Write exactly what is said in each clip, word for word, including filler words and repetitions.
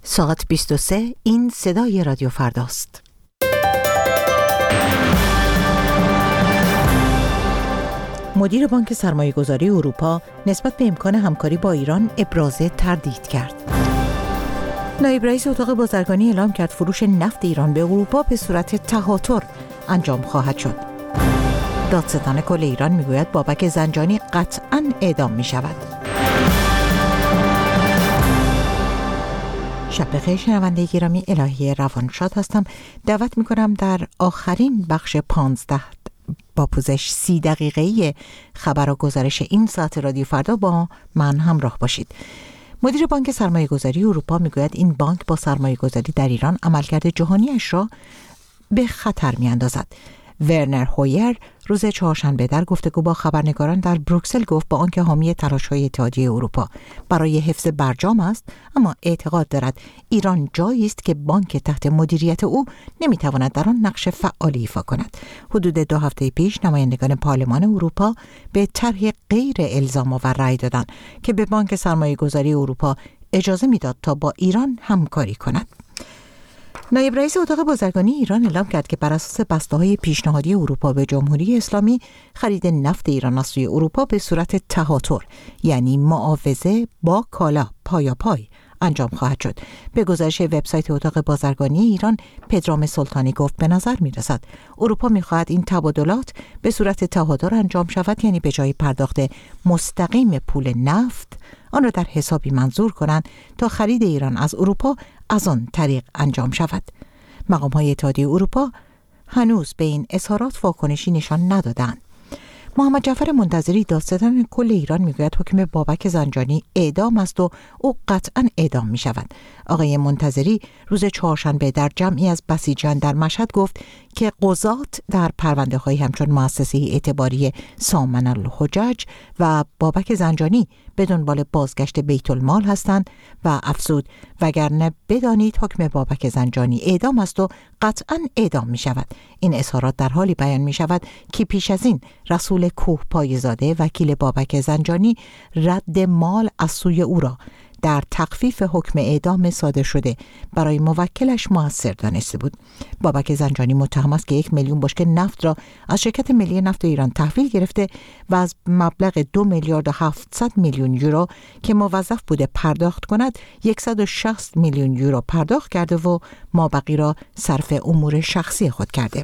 ساعت بیست و سه، این صدای رادیو فرداست. مدیر بانک سرمایه‌گذاری اروپا نسبت به امکان همکاری با ایران ابراز تردید کرد. نایب رئیس اتاق بازرگانی اعلام کرد فروش نفت ایران به اروپا به صورت تهاتر انجام خواهد شد. دادستان کل ایران میگوید بابک زنجانی قطعاً اعدام می شود. شب بخیر شنونده گرامی، الهی روانشاد هستم. دعوت می کنم در آخرین بخش پانزده با پوزش سی دقیقه‌ای خبر و گزارش این ساعت رادیو فردا با من همراه باشید. مدیر بانک سرمایه‌گذاری اروپا میگوید این بانک با سرمایه‌گذاری در ایران عملکرد جهانیش را به خطر می‌اندازد. ورنر هویر روز چهارشنبه در گفتگو با خبرنگاران در بروکسل گفت با آنکه حامی تلاش‌های اتحادیه اروپا برای حفظ برجام است، اما اعتقاد دارد ایران جایی است که بانک تحت مدیریت او نمی‌تواند در آن نقش فعالی ایفا کند. حدود دو هفته پیش نمایندگان پارلمان اروپا به طرح غیر الزام‌آور رأی دادند که به بانک سرمایه‌گذاری اروپا اجازه می‌داد تا با ایران همکاری کند. نایب رئیس اتاق بازرگانی ایران اعلام کرد که بر اساس بسته‌های پیشنهادی اروپا به جمهوری اسلامی خرید نفت ایران از سوی اروپا به صورت تهاتر، یعنی معاوضه با کالا پایاپای انجام خواهد شد. به گزارش وبسایت اتاق بازرگانی ایران، پدرام سلطانی گفت به نظر می‌رسد اروپا می‌خواهد این تبادلات به صورت تهاتر انجام شود، یعنی به جای پرداخت مستقیم پول نفت آن را در حسابی منظور کنند تا خرید ایران از اروپا از آن طریق انجام شود. مقام‌های اتحادیه اروپا هنوز به این اظهارات واکنشی نشان ندادند. محمد جعفر منتظری دادستان کل ایران میگوید حکم بابک زنجانی اعدام است و او قطعاً اعدام می شود. آقای منتظری روز چهارشنبه در جمعی از بسیجان در مشهد گفت که قضات در پرونده های همچون مؤسسه اعتباری سامن الحجج و بابک زنجانی به دنبال بازگشت بیت المال هستند و افزود وگرنه بدانید حکم بابک زنجانی اعدام است و قطعاً اعدام می شود. این اظهارات در حالی بیان می شود که پیش از این رسول کوه پایزاده وکیل بابک زنجانی رد مال از سوی او را در تخفیف حکم اعدام صادر شده برای موکلش مؤثر دانسته بود. بابک زنجانی متهم است که یک میلیون بشکه نفت را از شرکت ملی نفت ایران تحویل گرفته و از مبلغ دو میلیارد و هفتصد میلیون یورو که موظف بوده پرداخت کند صد و شصت میلیون یورو پرداخت کرده و مابقی را صرف امور شخصی خود کرده.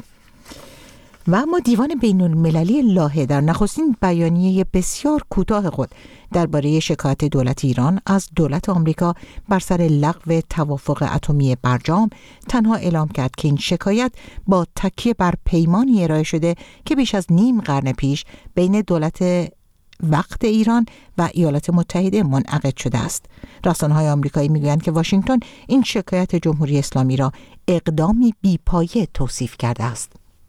و اما دیوان بین المللی لاهه در نخستین بیانیه بسیار کوتاه خود درباره شکایت دولت ایران از دولت آمریکا بر سر لغو توافق اتمی برجام تنها اعلام کرد که این شکایت با تکیه بر پیمانی ارائه شده که بیش از نیم قرن پیش بین دولت وقت ایران و ایالات متحده منعقد شده است. رسانه‌های آمریکایی میگویند که واشنگتن این شکایت جمهوری اسلامی را اقدامی بی‌پایه توصیف کرده است.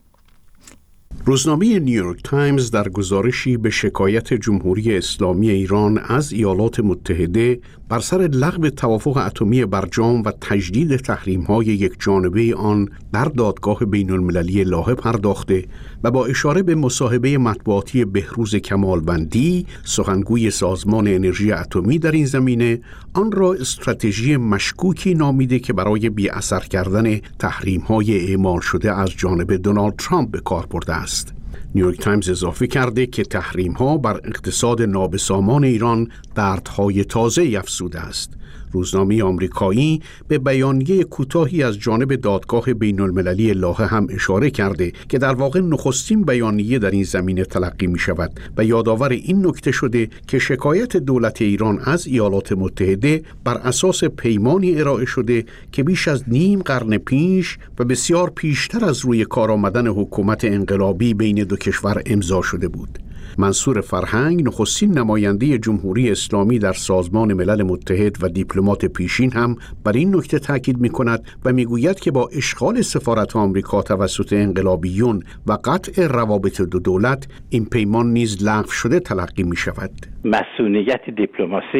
روزنامه نیویورک تایمز در گزارشی به شکایت جمهوری اسلامی ایران از ایالات متحده بر سر لغو توافق اتمی برجام و تجدید تحریم‌های یکجانبه آن در دادگاه بین‌المللی لاهه پرداخته و با اشاره به مصاحبه مطبوعاتی بهروز کمالوندی سخنگوی سازمان انرژی اتمی در این زمینه آن را استراتژی مشکوکی نامیده که برای بی‌اثر کردن تحریم‌های اعمال شده از جانب دونالد ترامپ به کار برده است. نیویورک تایمز اضافه کرده که تحریم‌ها بر اقتصاد نابسامان ایران دردهای تازه افزوده است. روزنامه آمریکایی به بیانیه کوتاهی از جانب دادگاه بین‌المللی لاهه هم اشاره کرده که در واقع نخستین بیانیه در این زمینه تلقی می شود و یادآور این نکته شده که شکایت دولت ایران از ایالات متحده بر اساس پیمانی ارائه شده که بیش از نیم قرن پیش و بسیار پیشتر از روی کار آمدن حکومت انقلابی بین دو کشور امضا شده بود. منصور فرهنگ نخستین نماینده جمهوری اسلامی در سازمان ملل متحد و دیپلمات پیشین هم بر این نکته تاکید می‌کند و می‌گوید که با اشغال سفارت آمریکا توسط انقلابیون و قطع روابط دو دولت این پیمان نیز لغو شده تلقی می‌شود. مسئولیت دیپلماسی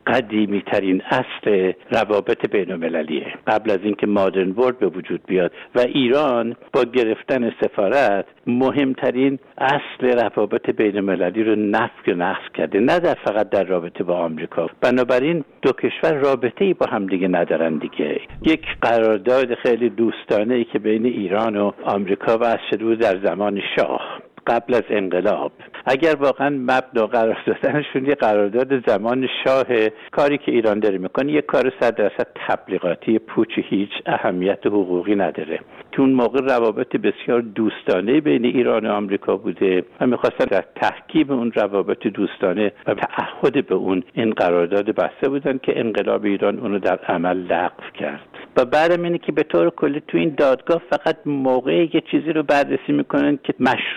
قدیمی ترین اصل روابط بین المللیه قبل از اینکه مادرن ورلد به وجود بیاد و ایران با گرفتن سفارت مهمترین اصل روابط بین المللی رو نفی و نقض کرده، نه در فقط در رابطه با آمریکا. بنابراین دو کشور رابطه‌ای با هم دیگه ندارن دیگه. یک قرارداد خیلی دوستانه ای که بین ایران و آمریکا وضع شده بود در زمان شاه قبل از انقلاب، اگر واقعا مبنا قرار دادنشون یه قرارداد زمان شاه، کاری که ایران داره میکنه یک کار صد درصد تبلیغاتی پوچ، هیچ اهمیت حقوقی نداره. که اون موقع روابط بسیار دوستانه بین ایران و آمریکا بوده و میخواستن در تحکیم اون روابط دوستانه و تعهد به اون این قرارداد بسته بودن که انقلاب ایران اونو در عمل لغو کرد. و بعدم اینه که به طور کلی تو این دادگاه فقط موقعی یه چیزی رو بررسی میکنن که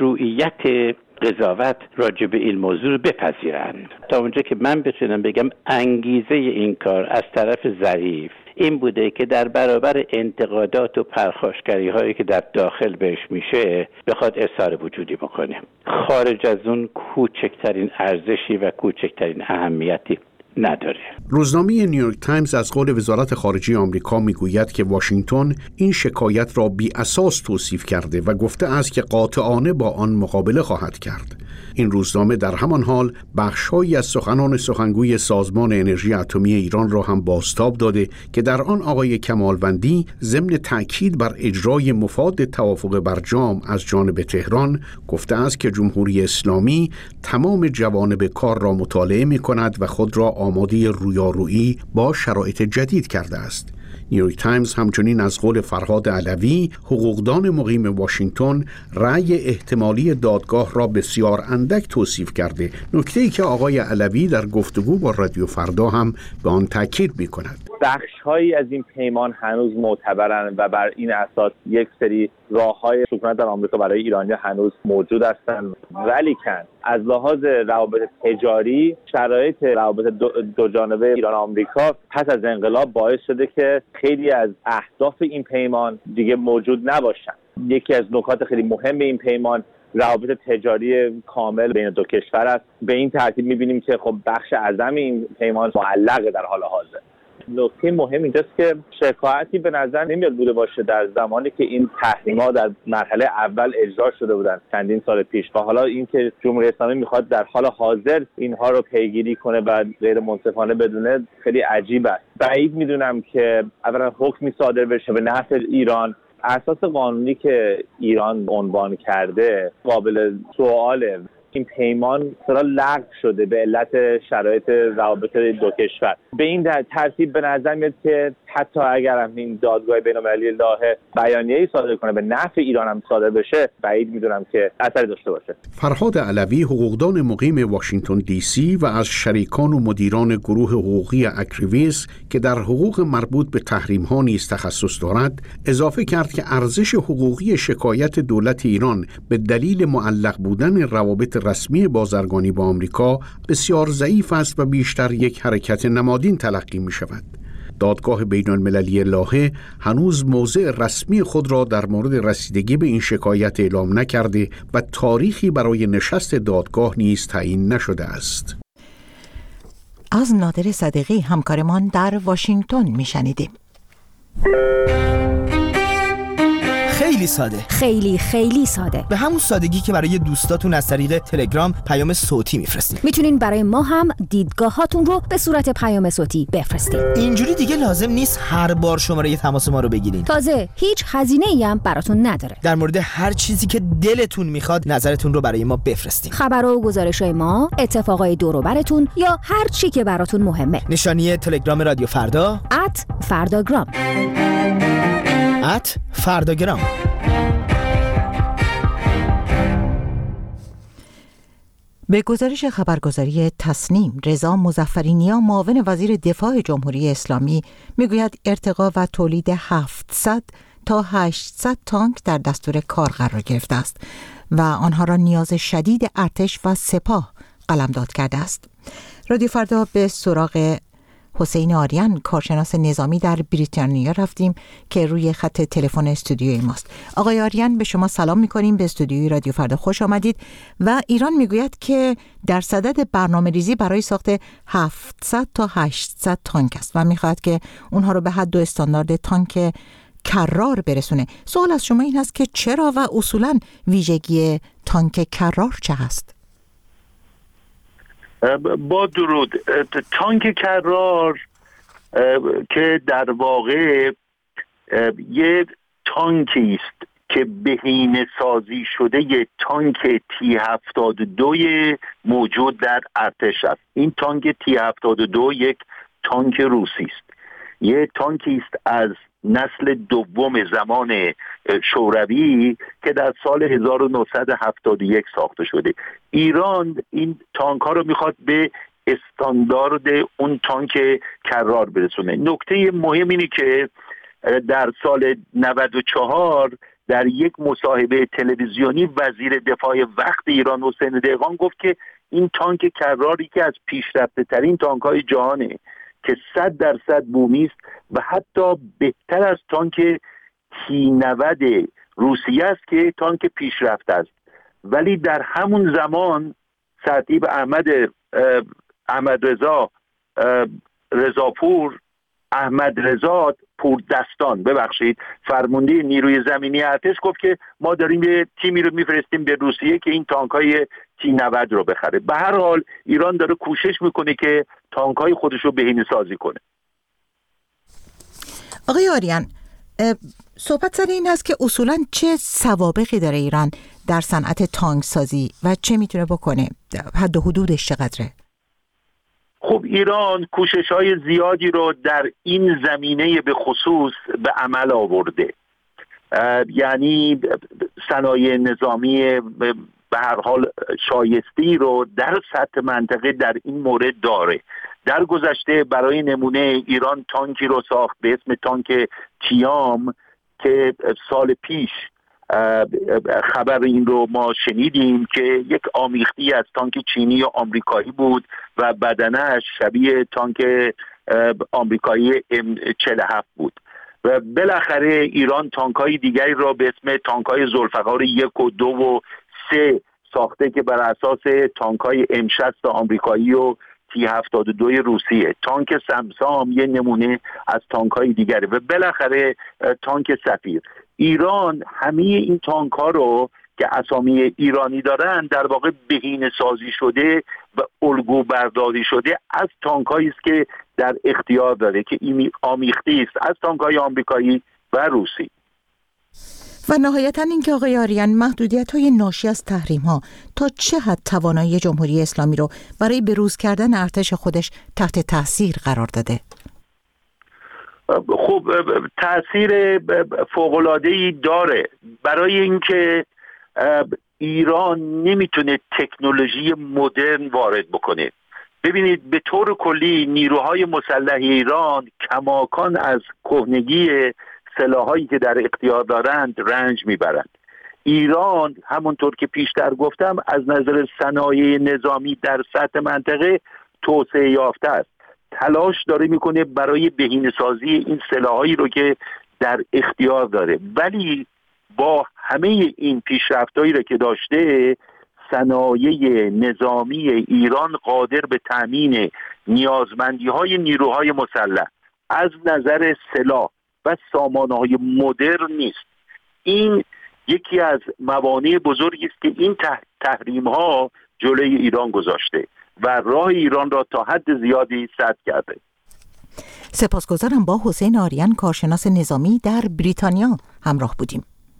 مشروعیت قضاوت راجع به این موضوع رو بپذیرند. تا اونجا که من بتونم بگم انگیزه این کار از طرف ظریف این بوده که در برابر انتقادات و پرخاشگری هایی که در داخل بهش میشه بخواد اظهار وجودی بکنه، خارج از اون کوچکترین ارزشی و کوچکترین اهمیتی نداره. روزنامه نیویورک تایمز از قول وزارت خارجه آمریکا میگوید که واشنگتن این شکایت را بی اساس توصیف کرده و گفته است که قاطعانه با آن مقابله خواهد کرد. این روزنامه در همان حال بخش‌هایی از سخنان سخنگوی سازمان انرژی اتمی ایران را هم بازتاب داده که در آن آقای کمالوندی ضمن تأکید بر اجرای مفاد توافق برجام از جانب تهران گفته است که جمهوری اسلامی تمام جوانب کار را مطالعه می‌کند و خود را آماده رویارویی با شرایط جدید کرده است. نیویورک تایمز همچنین از قول فرهاد علوی حقوقدان مقیم واشنگتن رأی احتمالی دادگاه را بسیار اندک توصیف کرده، نکته‌ای که آقای علوی در گفتگو با رادیو فردا هم به آن تاکید می‌کند. بخش‌هایی از این پیمان هنوز معتبرند و بر این اساس یک سری راه‌های سکونت در آمریکا برای ایرانی‌ها هنوز موجود هستند، ولیکن از لحاظ روابط تجاری شرایط روابط دو, دو جانبه ایران و آمریکا پس از انقلاب باعث شده که خیلی از اهداف این پیمان دیگه موجود نباشند. یکی از نکات خیلی مهم این پیمان روابط تجاری کامل بین دو کشور است. به این ترتیب می‌بینیم که خب بخش اعظم این پیمان معلقه در حال حاضر. نکته مهم اینجاست که شکایتی به نظر نمیاد بوده باشه در زمانی که این تحریم‌ها در مرحله اول اجرا شده بودن چندین سال پیش و حالا اینکه جمهوری اسلامی میخواد در حال حاضر اینها رو پیگیری کنه و غیر منصفانه بدونه خیلی عجیب است. بعید میدونم که اولا حکمی صادر بشه به نفع ایران. اساس قانونی که ایران عنوان کرده قابل سواله. این پیمان سرا لغو شده به علت شرایط روابط دو کشور. به این ترتیب به نظر میاد که حتی اگر هم این دادگاه بین‌المللی لاهه بیانیه‌ای صادر کنه به نفع ایران هم صادر بشه، بعید میدونم که اثری داشته باشه. فرهاد علوی حقوقدان مقیم واشنگتن دی سی و از شریکان و مدیران گروه حقوقی اکریویس که در حقوق مربوط به تحریم‌ها نیز تخصص دارد، اضافه کرد که ارزش حقوقی شکایت دولت ایران به دلیل معلق بودن روابط رسمی بازرگانی با آمریکا بسیار ضعیف است و بیشتر یک حرکت نمادین تلقی می شود. دادگاه بین المللی لاهه هنوز موضع رسمی خود را در مورد رسیدگی به این شکایت اعلام نکرده و تاریخی برای نشست دادگاه نیز تعیین نشده است. از نادر صدیقی همکارمان در واشنگتن می شنیدیم. خیلی ساده، خیلی خیلی ساده، به همون سادگی که برای دوستاتون از طریق تلگرام پیام صوتی میفرستین. میتونین برای ما هم دیدگاهاتون رو به صورت پیام صوتی بفرستین. اینجوری دیگه لازم نیست هر بار شماره تماس ما رو بگیرین. تازه هیچ هزینه‌ای هم براتون نداره. در مورد هر چیزی که دلتون میخواد نظرتون رو برای ما بفرستین. خبر و گزارش‌های ما، اتفاقای دور و براتون یا هر چی که براتون مهمه. نشانی تلگرام رادیو فردا ات فرداگرام ات فرداگرام. به گزارش خبرگزاری تصنیم، رضا مظفرینیا معاون وزیر دفاع جمهوری اسلامی میگوید ارتقا و تولید هفتصد تا هشتصد تانک در دستور کار قرار گرفته است و آنها را نیاز شدید ارتش و سپاه قلمداد کرده است. رادیو فردا به سراغ حسین آریان کارشناس نظامی در بریتانیا رفتیم که روی خط تلفن استودیوی ماست. آقای آریان، به شما سلام می‌کنیم، به استودیوی رادیو فردا خوش آمدید. و ایران میگوید که در صدد برنامه‌ریزی برای ساخت هفتصد تا هشتصد تانک است و می‌خواهد که اونها رو به حد و استاندارد تانک کرار برسونه. سوال از شما این هست که چرا و اصولاً ویژگی تانک کرار چه هست؟ با درود. تانک کرار که در واقع یه تانکی است که بهینه سازی شده یه تانک تی هفتاد و دو موجود در ارتش است. این تانک تی هفتاد و دو یک تانک روسی است. یه تانکی است از نسل دوم زمان شوروی که در سال هزار و نهصد و هفتاد و یک ساخته شده. ایران این تانک ها رو میخواد به استاندارد اون تانک کرار برسونه. نکته مهم اینه که در سال نود و چهار در یک مصاحبه تلویزیونی وزیر دفاع وقت ایران حسین دهقان گفت که این تانک کراری که از پیشرفته ترین تانک های جهانه که صد درصد بومی است و حتی بهتر از تانک تی نود روسیه است که تانک پیشرفته است. ولی در همون زمان سرتیپ احمد احمد رضا رضاپور احمد رضا پوردستان ببخشید فرمانده نیروی زمینی ارتش گفت که ما داریم یه تیمی رو میفرستیم به روسیه که این تانک‌های تی نود رو بخره. به هر حال ایران داره کوشش میکنه که تانک‌های خودش رو بهینه سازی کنه. آقای آریان، صحبت سر این هست که اصولاً چه سوابقی داره ایران در صنعت تانک سازی و چه میتونه بکنه؟ حد و حدودش چقدره؟ خب ایران کوشش‌های زیادی رو در این زمینه به خصوص به عمل آورده. یعنی صنایع نظامی به هر حال شایستی رو در سطح منطقه در این مورد داره. در گذشته برای نمونه ایران تانکی رو ساخت به اسم تانک تیام که سال پیش خبر این رو ما شنیدیم که یک آمیختی از تانک چینی و آمریکایی بود و بدنش شبیه تانک آمریکایی ام چهل و هفت بود. و بالاخره ایران تانک‌های دیگری را به اسم تانک‌های ذوالفقار یک و دو و سه ساخته که بر اساس تانک‌های ام شصت آمریکایی و تی هفتاد و دو روسیه. تانک سمسام یه نمونه از تانک‌های دیگری و بالاخره تانک سفیر. ایران همه این تانک‌ها رو که اسامی ایرانی دارن در واقع بهینه سازی شده و الگو برداری شده از تانک‌هایی است که در اختیار داره که این آمیخته است از تانک‌های آمریکایی و روسی. و نهایتاً اینکه آقای آریان محدودیت‌های ناشی از تحریم‌ها تا چه حد توانایی جمهوری اسلامی رو برای بروز کردن ارتش خودش تحت تاثیر قرار داده؟ خب تأثیر فوق‌العاده‌ای داره برای اینکه ایران نمیتونه تکنولوژی مدرن وارد بکنه. ببینید به طور کلی نیروهای مسلح ایران کماکان از کهنگی سلاحایی که در اختیار دارند رنج میبرند. ایران همونطور که پیشتر گفتم از نظر صنایع نظامی در سطح منطقه توسعه یافته است. تلاش داره میکنه برای بهینه‌سازی این سلاحایی رو که در اختیار داره، ولی با همه این پیشرفتایی رو که داشته صنایع نظامی ایران قادر به تامین نیازمندی‌های نیروهای مسلح از نظر سلاح و سامانه‌های مدرن نیست. این یکی از موانع بزرگی است که این تحریم‌ها جلوی ایران گذاشته و راه ایران را تا حد زیادی سد کرده. سپاسگزارم. با حسین آریان کارشناس نظامی در بریتانیا همراه بودیم.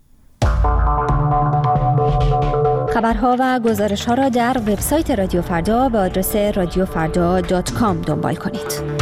خبرها و گزارش‌ها را در وبسایت رادیو فردا به آدرس رادیو فردا دات کام دنبال کنید.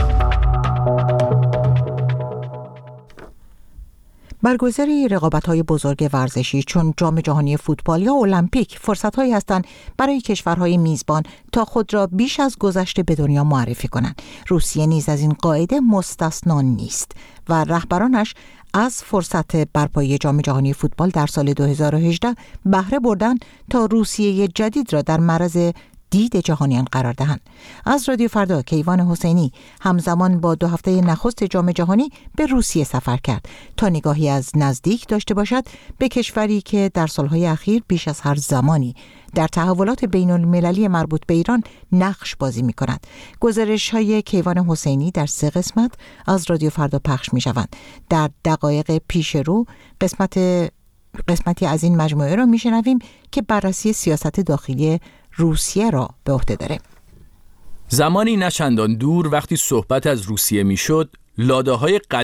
برگزاری رقابت‌های بزرگ ورزشی چون جام جهانی فوتبال یا المپیک فرصت‌هایی هستند برای کشورهای میزبان تا خود را بیش از گذشته به دنیا معرفی کنند. روسیه نیز از این قاعده مستثنا نیست و رهبرانش از فرصت برپایی جام جهانی فوتبال در سال دو هزار و هجده بهره بردند تا روسیه جدید را در معرض دید جهانیان قرار دهند. از رادیو فردا کیوان حسینی همزمان با دو هفته نخست جام جهانی به روسیه سفر کرد تا نگاهی از نزدیک داشته باشد به کشوری که در سالهای اخیر بیش از هر زمانی در تحولات بین المللی مربوط به ایران نقش بازی می کند. گزارش های کیوان حسینی در سه قسمت از رادیو فردا پخش می شوند. در دقایق پیش رو قسمت قسمتی از این مجموعه را می شنویم که بررسی سیاست داخلی روسیه را به عهده داره. زمانی نچندان دور وقتی صحبت از روسیه می شد، لاده‌های